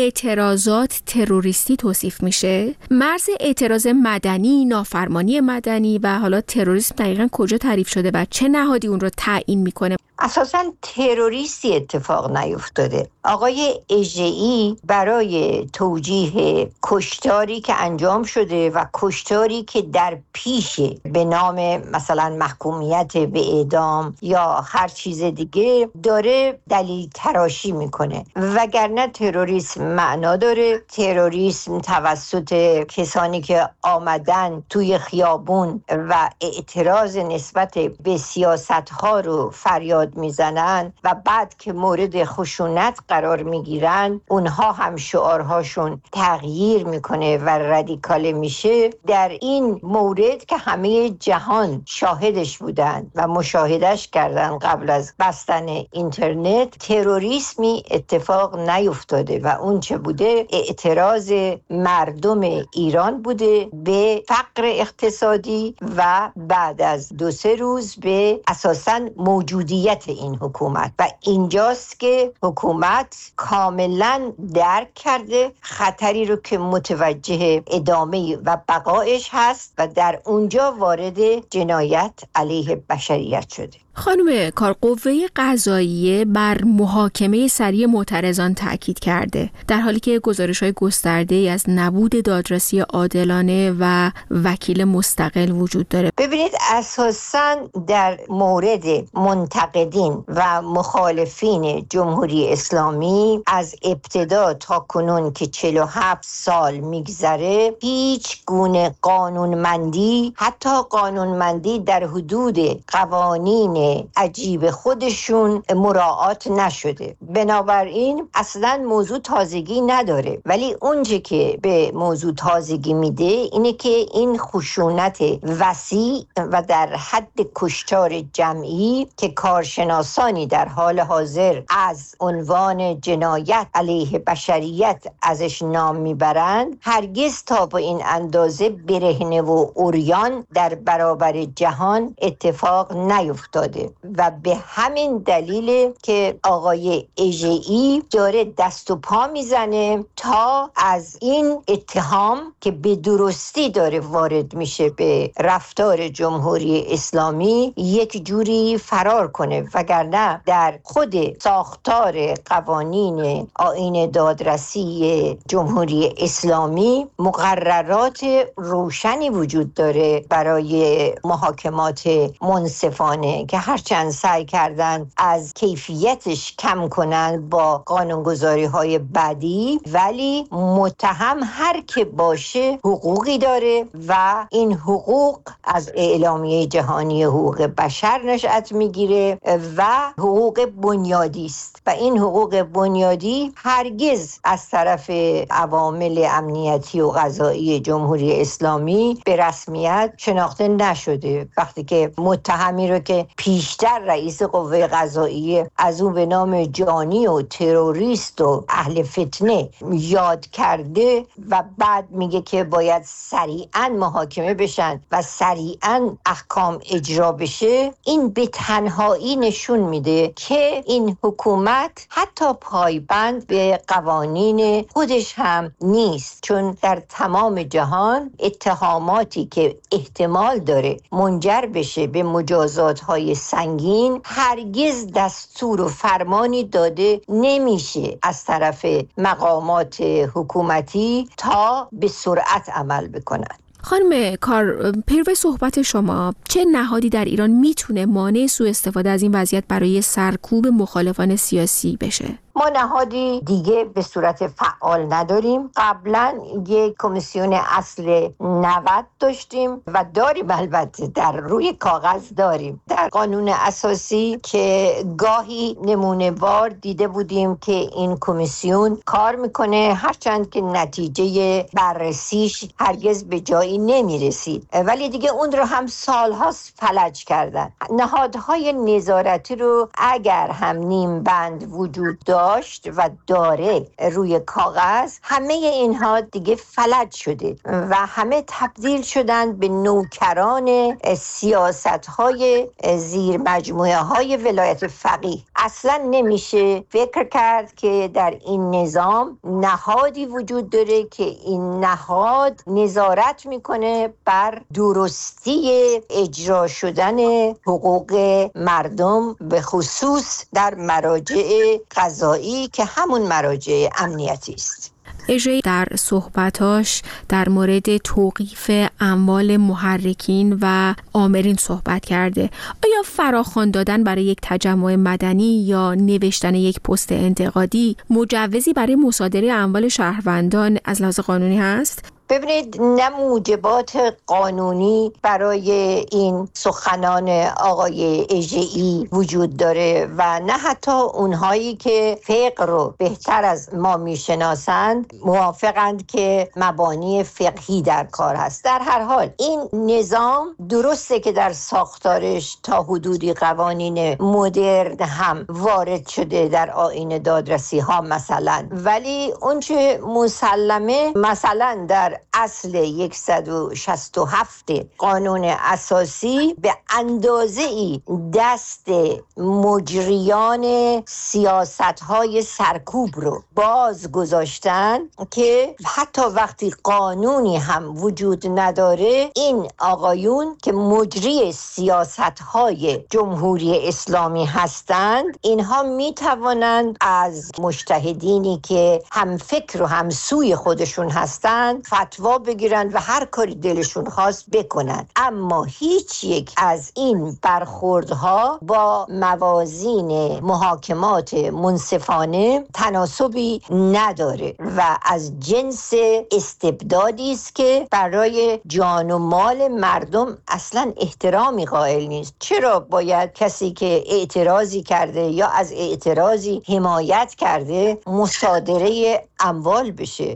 اعتراضات تروریستی توصیف میشه، مرز اعتراض مدنی، نافرمانی مدنی و حالا تروریسم دقیقاً کجا تعریف شده و چه نهادی اون رو تعیین میکنه؟ اساساً تروریستی اتفاق نیفتاده. آقای اژه‌ای برای توجیه کشتاری که انجام شده و کشتاری که در پیشه به نام مثلا محکومیت به اعدام یا هر چیز دیگه داره دلیل تراشی میکنه، وگرنه تروریسم معنا داره. تروریسم توسط کسانی که آمدن توی خیابون و اعتراض نسبت به سیاست‌ها رو فریاد میزنن و بعد که مورد خشونت قرار میگیرن اونها هم شعارهاشون تغییر میکنه و رادیکال میشه. در این مورد که همه جهان شاهدش بودن و مشاهدش کردن قبل از بستن اینترنت، تروریسمی اتفاق نیفتاده و اون چه بوده اعتراض مردم ایران بوده به فقر اقتصادی و بعد از 2-3 روز به اساساً موجودیت این حکومت. و اینجاست که حکومت کاملا درک کرده خطری رو که متوجه ادامه و بقایش هست و در اونجا وارد جنایت علیه بشریت شده. خانم کار، قوه قضاییه بر محاکمه سریع معترضان تاکید کرده، در حالی که گزارش‌های گسترده‌ای از نبود دادرسی عادلانه و وکیل مستقل وجود داره. ببینید، اساساً در مورد منتقدین و مخالفین جمهوری اسلامی از ابتدا تا کنون که 47 سال میگذره هیچ گونه قانونمندی، حتی قانونمندی در حدود قوانین عجیب خودشون مراعات نشده. بنابراین اصلا موضوع تازگی نداره. ولی اونچه که به موضوع تازگی میده اینه که این خشونت وسیع و در حد کشتار جمعی که کارشناسانی در حال حاضر از عنوان جنایت علیه بشریت ازش نام میبرند، هرگز تا به این اندازه برهنه و عریان در برابر جهان اتفاق نیفتاده. و به همین دلیل که آقای اژه‌ای داره دست و پا میزنه تا از این اتهام که به درستی داره وارد میشه به رفتار جمهوری اسلامی یک جوری فرار کنه، وگرنه در خود ساختار قوانین آیین دادرسی جمهوری اسلامی مقررات روشنی وجود داره برای محاکمات منصفانه که هرچند سعی کردن از کیفیتش کم کنن با قانونگذاری‌های بعدی، ولی متهم هر که باشه حقوقی داره و این حقوق از اعلامیه جهانی حقوق بشر نشأت میگیره و حقوق بنیادی است و این حقوق بنیادی هرگز از طرف عوامل امنیتی و قضایی جمهوری اسلامی به رسمیت شناخته نشده. وقتی که متهمی رو که پیشتر رئیس قوه قضاییه از اون به نام جانی و تروریست و اهل فتنه یاد کرده و بعد میگه که باید سریعاً محاکمه بشن و سریعاً احکام اجرا بشه، این به تنهایی نشون میده که این حکومت حتی پایبند به قوانین خودش هم نیست. چون در تمام جهان اتهاماتی که احتمال داره منجر بشه به مجازات‌های سنگین هرگز دستور و فرمانی داده نمیشه از طرف مقامات حکومتی تا به سرعت عمل بکنن. خانم کار، پیرو صحبت شما، چه نهادی در ایران میتونه مانع سوء استفاده از این وضعیت برای سرکوب مخالفان سیاسی بشه؟ ما نهادی دیگه به صورت فعال نداریم. قبلا یک کمیسیون اصل 90 داشتیم و داریم، البته در روی کاغذ داریم. در قانون اساسی که گاهی نمونه وار دیده بودیم که این کمیسیون کار میکنه، هرچند که نتیجه بررسیش هرگز به جایی نمیرسید، ولی دیگه اون رو هم سالهاست فلج کردن. نهادهای نظارتی رو اگر هم نیم بند وجود داشت و داره روی کاغذ، همه اینها دیگه فلج شده و همه تبدیل شدن به نوکران سیاست‌های زیر مجموعه های ولایت فقیه. اصلا نمیشه فکر کرد که در این نظام نهادی وجود داره که این نهاد نظارت میکنه بر درستی اجرا شدن حقوق مردم، به خصوص در مراجع قضایی که همون مراجع امنیتی است. اژه در صحبتاش در مورد توقیف اموال محرکین و آمرین صحبت کرده. آیا فراخوان دادن برای یک تجمع مدنی یا نوشتن یک پست انتقادی مجوزی برای مصادره اموال شهروندان از لحاظ قانونی هست؟ ببینید، نه موجبات قانونی برای این سخنان آقای اژه‌ای وجود داره و نه حتی اونهایی که فقه رو بهتر از ما میشناسند موافقند که مبانی فقهی در کار هست. در هر حال این نظام درسته که در ساختارش تا حدودی قوانین مدرن هم وارد شده در آیین دادرسی ها مثلا، ولی اون چه مسلمه مثلا در اصل 167 قانون اساسی به اندازه‌ای دست مجریان سیاست‌های سرکوب رو باز گذاشتن که حتی وقتی قانونی هم وجود نداره، این آقایون که مجری سیاست‌های جمهوری اسلامی هستند، اینها می‌توانند از مجتهدینی که هم فکر و هم سوی خودشون هستند فتوا بگیرن و هر کاری دلشون خواست بکنن. اما هیچ یک از این برخوردها با موازین محاکمات منصفانه تناسبی نداره و از جنس استبدادی است که برای جان و مال مردم اصلا احترامی قائل نیست. چرا باید کسی که اعتراضی کرده یا از اعتراضی حمایت کرده مصادره اموال بشه؟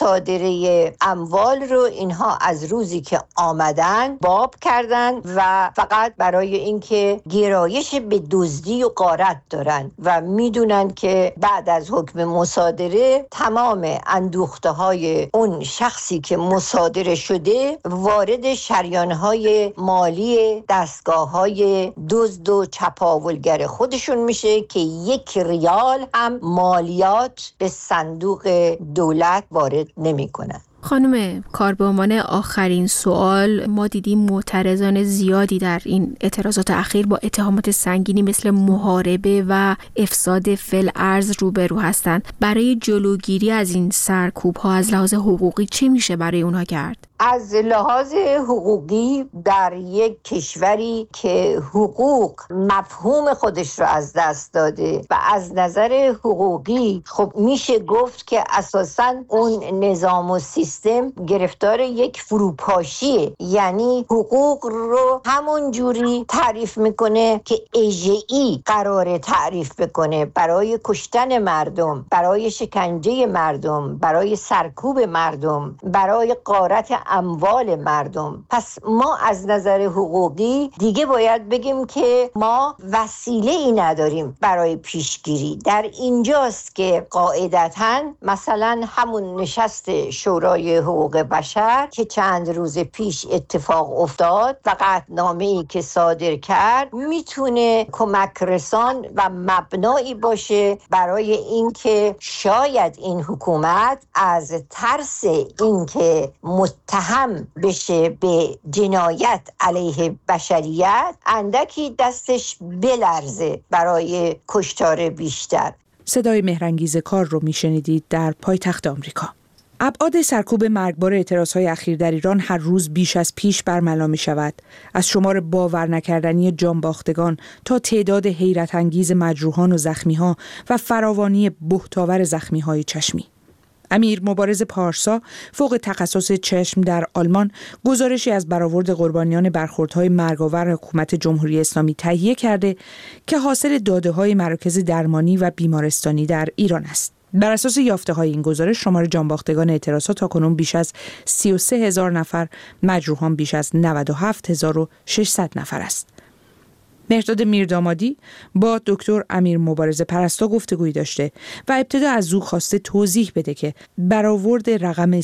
مصادره اموال رو اینها از روزی که آمدن باب کردن و فقط برای اینکه گرایش به دزدی و غارت دارن و میدونن که بعد از حکم مصادره تمام اندوخته های اون شخصی که مصادره شده وارد شریانهای مالی دستگاه های دزد و چپاولگر خودشون میشه که 1 ریال هم مالیات به صندوق دولت وارد نمی کنن. خانم کار، به عنوان آخرین سوال، ما دیدیم معترضان زیادی در این اعتراضات اخیر با اتهامات سنگینی مثل محاربه و افساد فی‌الارض روبرو هستند. برای جلوگیری از این سرکوب ها از لحاظ حقوقی چه میشه برای اونها کرد؟ از لحاظ حقوقی در یک کشوری که حقوق مفهوم خودش رو از دست داده و از نظر حقوقی خب میشه گفت که اساساً اون نظام و سیستم گرفتار یک فروپاشیه. یعنی حقوق رو همون جوری تعریف میکنه که اژه‌ای قراره تعریف بکنه برای کشتن مردم، برای شکنجه مردم، برای سرکوب مردم، برای غارت اموال مردم. پس ما از نظر حقوقی دیگه باید بگیم که ما وسیله ای نداریم برای پیشگیری. در اینجاست که قاعدتاً مثلا همون نشست شورای حقوق بشر که چند روز پیش اتفاق افتاد و قطعنامه‌ای که صادر کرد میتونه کمک رسان و مبنایی باشه برای اینکه شاید این حکومت از ترس اینکه متهم بشه به جنایت علیه بشریت اندکی دستش بلرزه برای کشتار بیشتر. صدای مهرانگیز کار رو میشنیدید در پایتخت آمریکا. ابعاد سرکوب مرگبار اعتراضهای اخیر در ایران هر روز بیش از پیش برملا می شود. از شمار باور نکردنی جانباختگان تا تعداد حیرت انگیز مجروحان و زخمی‌ها و فراوانی بهتاور زخمی‌های چشمی. امیر مبارز پارسا فوق تخصص چشم در آلمان گزارشی از برآورد قربانیان برخوردهای مرگاور حکومت جمهوری اسلامی تهیه کرده که حاصل داده‌های مراکز درمانی و بیمارستانی در ایران است. بر اساس یافته‌های این گزارش شمار جانباختگان اعتراضات تاکنون بیش از 33,000 نفر، مجروحان بیش از 97,600 نفر است. مهرداد میردامادی با دکتر امیر مبارز پرستو گفتگویی داشته و ابتدا از او خواسته توضیح بده که برآورد رقم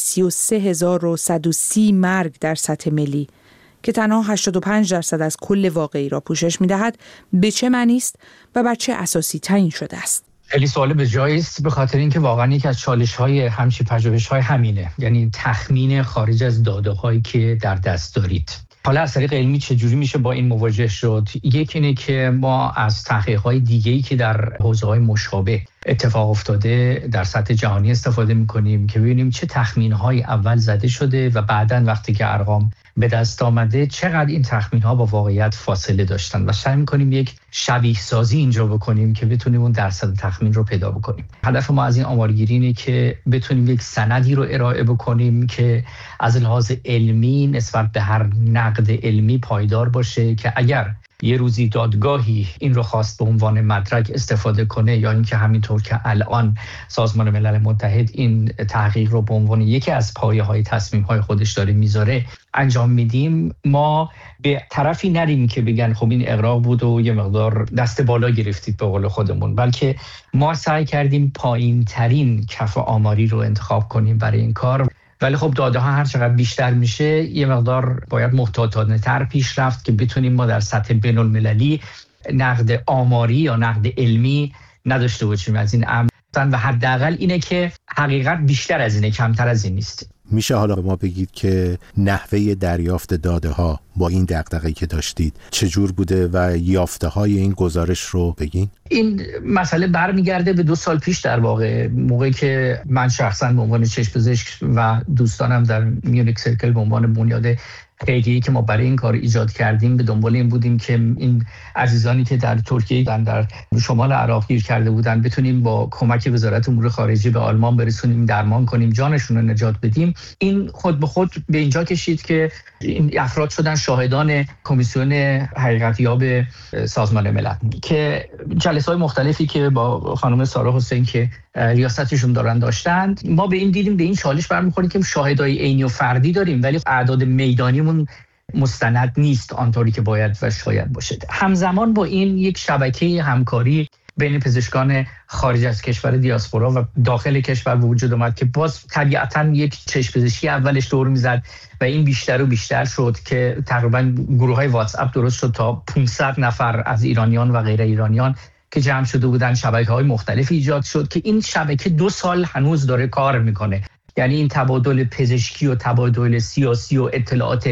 33,130 مرگ در سطح ملی که تنها 85% از کل واقعی را پوشش می‌دهد به چه معنی است و بر چه اساسی تعیین شده است؟ خیلی سوال به جایی است، به خاطر اینکه واقعا یکی از چالش‌های همچین پژوهش‌های همینه، یعنی تخمین خارج از داده‌هایی که در دست دارید. حالا از طریق علمی چجوری میشه با این مواجه شد؟ یکی اینه که ما از تحقیقات دیگه‌ای که در حوزه‌های مشابه اتفاق افتاده در سطح جهانی استفاده می‌کنیم که ببینیم چه تخمین‌هایی اول زده شده و بعداً وقتی که ارقام به دست آمده چقدر این تخمین‌ها با واقعیت فاصله داشتن و سعی می‌کنیم یک شبیه سازی اینجا بکنیم که بتونیم اون درصد تخمین رو پیدا بکنیم. هدف ما از این آمارگیری اینه که بتونیم یک سندی رو ارائه بکنیم که از لحاظ علمی نسبت به هر نقد علمی پایدار باشه که اگر یه روزی دادگاهی این رو خواست به عنوان مدرک استفاده کنه یا اینکه همینطور که الان سازمان ملل متحد این تحقیق رو به عنوان یکی از پایه‌های تصمیم‌های خودش داره میذاره انجام میدیم، ما به طرفی نریم که بگن خب این اغراق بود و یه مقدار دست بالا گرفتید به قول خودمون، بلکه ما سعی کردیم پایین ترین کف آماری رو انتخاب کنیم برای این کار. ولی خب داده ها هر چقدر بیشتر میشه یه مقدار باید محتاطانه تر پیش رفت که بتونیم ما در سطح بین المللی نقد آماری یا نقد علمی نداشته باشیم از این امر و حداقل اینه که حقیقت بیشتر از اینه، کمتر از این نیست. میشه حالا به ما بگید که نحوه دریافت داده ها با این دغدغه‌ای که داشتید چجور بوده و یافته های این گزارش رو بگین؟ این مسئله برمیگرده به 2 سال پیش، در واقع موقعی که من شخصا به عنوان چشم‌پزشک و دوستانم در میونیک سرکل به عنوان بنیاد خیریه‌ای که ما برای این کار ایجاد کردیم به دنبال این بودیم که این عزیزانی که در ترکیه در شمال عراق گیر کرده بودن بتونیم با کمک وزارت امور خارجه به آلمان برسونیم، درمان کنیم، جانشون رو نجات بدیم. این خود به خود به اینجا کشید که این افراد شدن شاهدان کمیسیون حقیقتیاب سازمان ملل که جلسه‌های مختلفی که با خانم سارا حسین که ریاستشون داشتند، ما به این دیدیم به این چالش برمیخوریم که شاهدای عینی و فردی داریم ولی اعداد میدانیمون مستند نیست آنطوری که باید و شاید باشه. همزمان با این یک شبکه همکاری بین پزشکان خارج از کشور دیاسپورا و داخل کشور به وجود اومد که باز طبیعتاً یک چشم‌پزشکی اولش دور میزد و این بیشتر و بیشتر شد که تقریباً گروه‌های واتس اپ درست شد تا 500 نفر از ایرانیان و غیر ایرانیان که جمع شده بودن، شبکه‌های مختلفی ایجاد شد که این شبکه 2 سال هنوز داره کار میکنه. یعنی این تبادل پزشکی و تبادل سیاسی و اطلاعات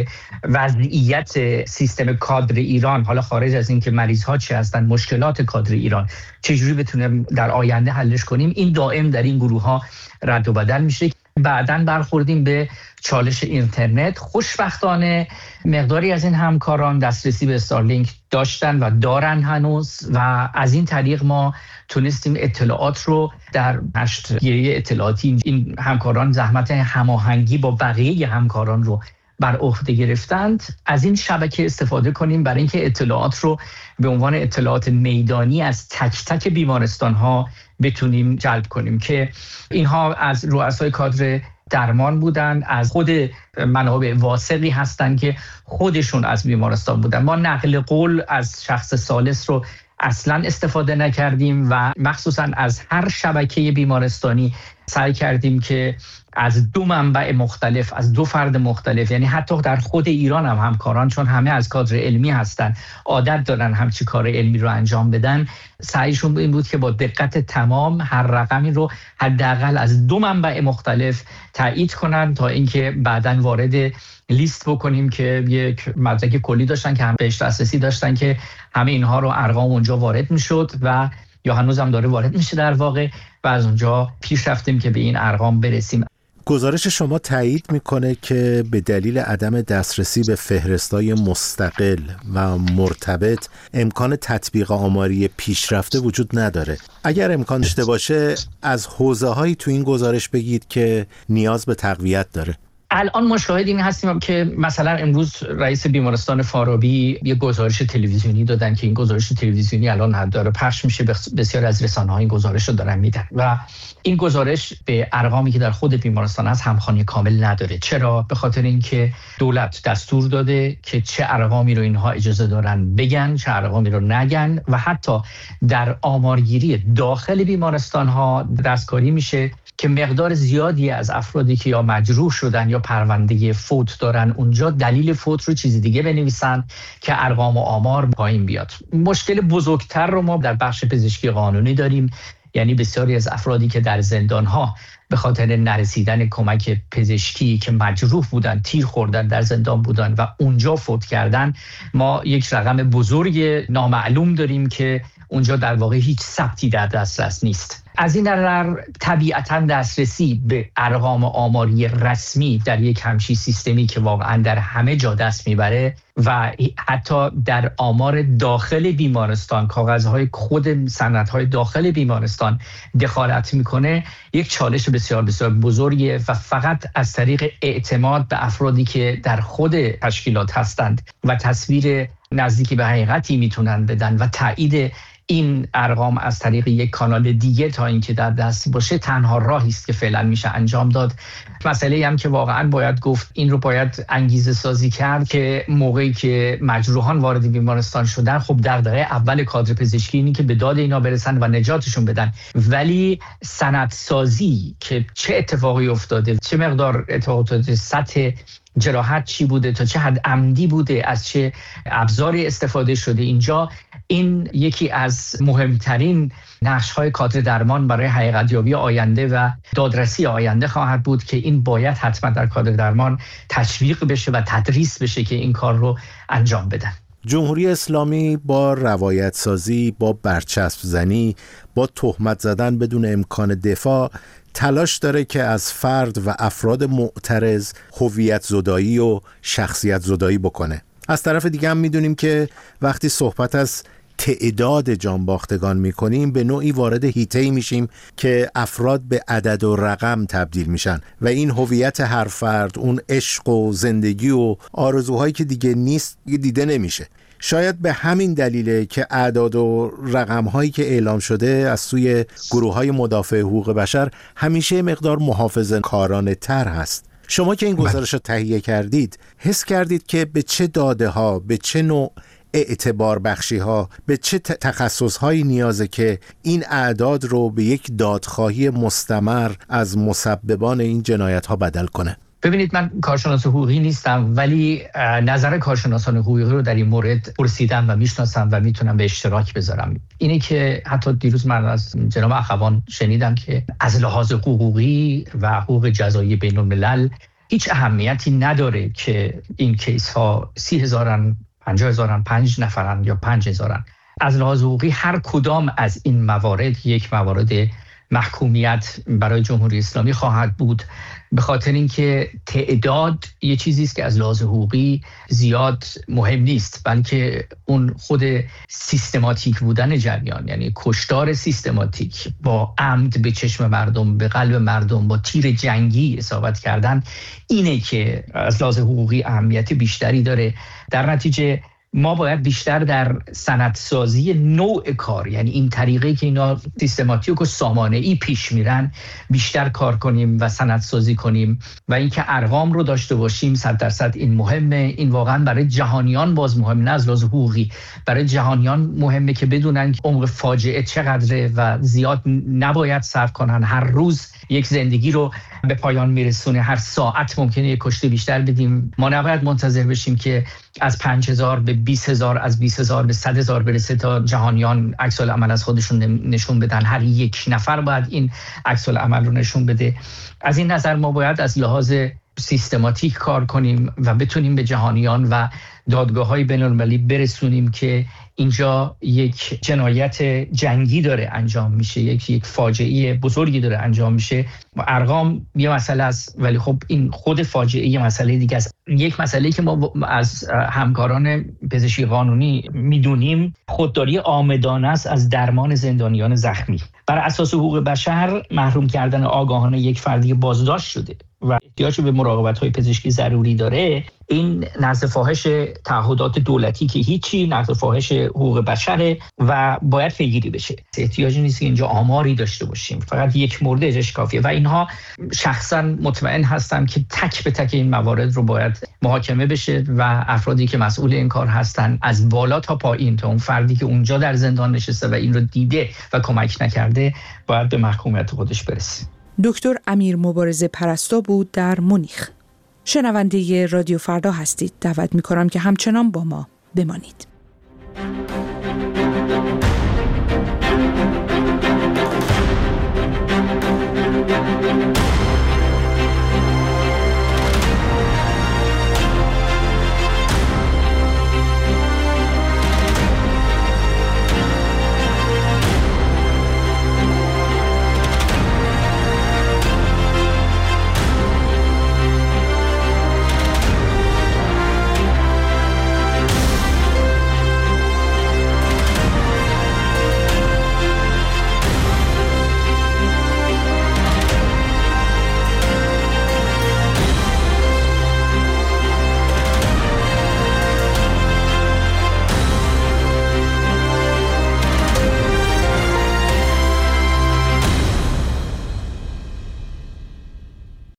وضعیت سیستم کادر ایران، حالا خارج از این که مریض‌ها چه هستن، مشکلات کادر ایران چجوری بتونیم در آینده حلش کنیم، این دائم در این گروه‌ها رد و بدل میشه. بعداً برخوردیم به چالش اینترنت. خوشبختانه مقداری از این همکاران دسترسی به استارلینک داشتن و دارن هنوز و از این طریق ما تونستیم اطلاعات رو در نشریه اطلاعاتی این همکاران زحمت هماهنگی با بقیه همکاران رو بر عهده گرفتند، از این شبکه استفاده کنیم برای اینکه اطلاعات رو به عنوان اطلاعات میدانی از تک تک بیمارستان‌ها بتونیم جلب کنیم که اینها از رؤسای کادر درمان بودن، از خود منابع واثقی هستن که خودشون از بیمارستان بودن. ما نقل قول از شخص ثالث رو اصلا استفاده نکردیم و مخصوصا از هر شبکه بیمارستانی سعی کردیم که از 2 منبع مختلف، از 2 فرد مختلف، یعنی حتی در خود ایران هم همکاران چون همه از کادر علمی هستن، عادت دارن همچی کار علمی رو انجام بدن، سعیشون این بود که با دقت تمام هر رقمی رو حداقل از 2 منبع مختلف تایید کنن تا اینکه بعداً وارد لیست بکنیم که یک مدرک کلی داشتن که هم بهش دسترسی داشتن که همه اینها رو ارقام اونجا وارد میشد و یا هنوز هم داره وارد میشه در واقع و از اونجا پیش رفتیم که به این ارقام برسیم. گزارش شما تایید میکنه که به دلیل عدم دسترسی به فهرستای مستقل و مرتبط امکان تطبیق آماری پیشرفته وجود نداره. اگر امکان داشته باشه از حوزه‌هایی تو این گزارش بگید که نیاز به تقویت داره. الان ما شاهد این هستیم که مثلا امروز رئیس بیمارستان فارابی یه گزارش تلویزیونی دادن که این گزارش تلویزیونی الان داره پخش میشه، بسیار از رسانه‌ها این گزارش رو دارن میدن و این گزارش به ارقامی که در خود بیمارستان هست همخوانی کامل نداره. چرا؟ به خاطر اینکه دولت دستور داده که چه ارقامی رو اینها اجازه دارن بگن، چه ارقامی رو نگن و حتی در آمارگیری داخل بیمارستان ها دستکاری میشه که مقدار زیادی از افرادی که یا مجروح شدن یا پرونده فوت دارن اونجا دلیل فوت رو چیزی دیگه بنویسن که ارقام و آمار پایین بیاد. مشکل بزرگتر رو ما در بخش پزشکی قانونی داریم، یعنی بسیاری از افرادی که در زندان‌ها به خاطر نرسیدن کمک پزشکی که مجروح بودن، تیر خوردن، در زندان بودن و اونجا فوت کردن، ما یک رقم بزرگ نامعلوم داریم که اونجا در واقع هیچ ثبتی در دسترس نیست. از این نظر طبیعتاً دسترسی به ارقام آماری رسمی در یک همچین سیستمی که واقعاً در همه جا دست میبره و حتی در آمار داخل بیمارستان، کاغذهای خود سندهای داخل بیمارستان دخالت میکنه، یک چالش بسیار بسیار بزرگیه و فقط از طریق اعتماد به افرادی که در خود تشکیلات هستند و تصویر نزدیکی به حقیقتی میتونن بدن و تایید این ارقام از طریق یک کانال دیگه تا اینکه در دست باشه تنها راهی است که فعلا میشه انجام داد. مسئله هم که واقعا باید گفت، این رو باید انگیزه سازی کرد که موقعی که مجروحان وارد بیمارستان شدن، خب دغدغه اول کادر پزشکی اینه که به داد اینا برسن و نجاتشون بدن، ولی سندسازی که چه اتفاقی افتاده، چه مقدار اتفاقات افتاده، سطح جراحت چی بوده، تا چه حد عمدی بوده، از چه ابزاری استفاده شده، اینجا این یکی از مهمترین نقش‌های کادر درمان برای حقیقت‌یابی آینده و دادرسی آینده خواهد بود که این باید حتما در کادر درمان تشویق بشه و تدریس بشه که این کار رو انجام بدن. جمهوری اسلامی با روایت سازی، با برچسب زنی، با تهمت زدن بدون امکان دفاع تلاش داره که از فرد و افراد معترض هویت زدایی و شخصیت زدایی بکنه. از طرف دیگه هم میدونیم که وقتی صحبت از تعداد جانباختگان میکنیم به نوعی وارد حیطه‌ای میشیم که افراد به عدد و رقم تبدیل میشن و این هویت هر فرد، اون عشق و زندگی و آرزوهایی که دیگه نیست دیده نمیشه. شاید به همین دلیله که اعداد و رقم‌هایی که اعلام شده از سوی گروه‌های مدافع حقوق بشر همیشه مقدار محافظه‌کارانه تر هست. شما که این گزارش رو تهیه کردید، حس کردید که به چه داده‌ها، به چه نوع اعتبار بخشی‌ها، به چه تخصص‌هایی نیازه که این اعداد رو به یک دادخواهی مستمر از مسببان این جنایت‌ها بدل کنه؟ ببینید، من کارشناس حقوقی نیستم، ولی نظر کارشناسان حقوقی رو در این مورد پرسیدم و میشناسم و میتونم به اشتراک بذارم. اینه که حتی دیروز من از جناب اخوان شنیدم که از لحاظ حقوقی و حقوق جزایی بین الملل هیچ اهمیتی نداره که این کیس ها 30,000 50,000 5 نفرن یا 5,000. از لحاظ حقوقی هر کدام از این موارد یک موارد محکومیت برای جمهوری اسلامی خواهد بود، به خاطر اینکه تعداد یه چیزی است که از لحاظ حقوقی زیاد مهم نیست، بلکه اون خود سیستماتیک بودن جریان، یعنی کشتار سیستماتیک با عمد به چشم مردم، به قلب مردم، با تیر جنگی اصابت کردن، اینه که از لحاظ حقوقی اهمیت بیشتری داره. در نتیجه ما باید بیشتر در سندسازی نوع کار، یعنی این طریقی که اینا سیستماتیک و سامانه‌ای پیش میرن، بیشتر کار کنیم و سندسازی کنیم و اینکه ارقام رو داشته باشیم 100% این مهمه. این واقعا برای جهانیان باز مهمه، نه از لحاظ حقوقی، برای جهانیان مهمه که بدونن که عمق فاجعه چقدره و زیاد نباید صرف کنن. هر روز یک زندگی رو به پایان میرسونه، هر ساعت ممکنه یک کشته بیشتر بدیم. ما نباید منتظر بشیم که از 5,000 به 20,000، از 20,000 به 100,000 برسه تا جهانیان عکس العمل از خودشون نشون بدن. هر یک نفر باید این عکس العمل رو نشون بده. از این نظر ما باید از لحاظ سیستماتیک کار کنیم و بتونیم به جهانیان و دادگاه‌های بین‌المللی برسونیم که اینجا یک جنایت جنگی داره انجام میشه، یک فاجعه بزرگی داره انجام میشه. ارقام یه مسئله است، ولی خب این خود فاجعه یه مسئله دیگه است. یک مسئله که ما از همکاران پزشکی قانونی میدونیم خودداری عامدانه است از درمان زندانیان زخمی. بر اساس حقوق بشر محروم کردن آگاهانه یک فردی بازداشت شده و احتیاج به مراقبت‌های پزشکی ضروری داره، این نقض فاحش تعهدات دولتی که هیچی، نقض فاحش حقوق بشره و باید پیگیری بشه. احتیاجی نیست که اینجا آماری داشته باشیم، فقط یک موردش کافیه و اینها شخصا مطمئن هستم که تک به تک این موارد رو باید محاکمه بشه و افرادی که مسئول این کار هستن از بالا تا پایین، تا اون فردی که اونجا در زندان نشسته و این رو دیده و کمک نکرده باید به محکومیت خودش برسه. دکتر امیر مبارزه پرستو بود در مونیخ. شنونده رادیو فردا هستید. دعوت می‌کنم که همچنان با ما بمانید.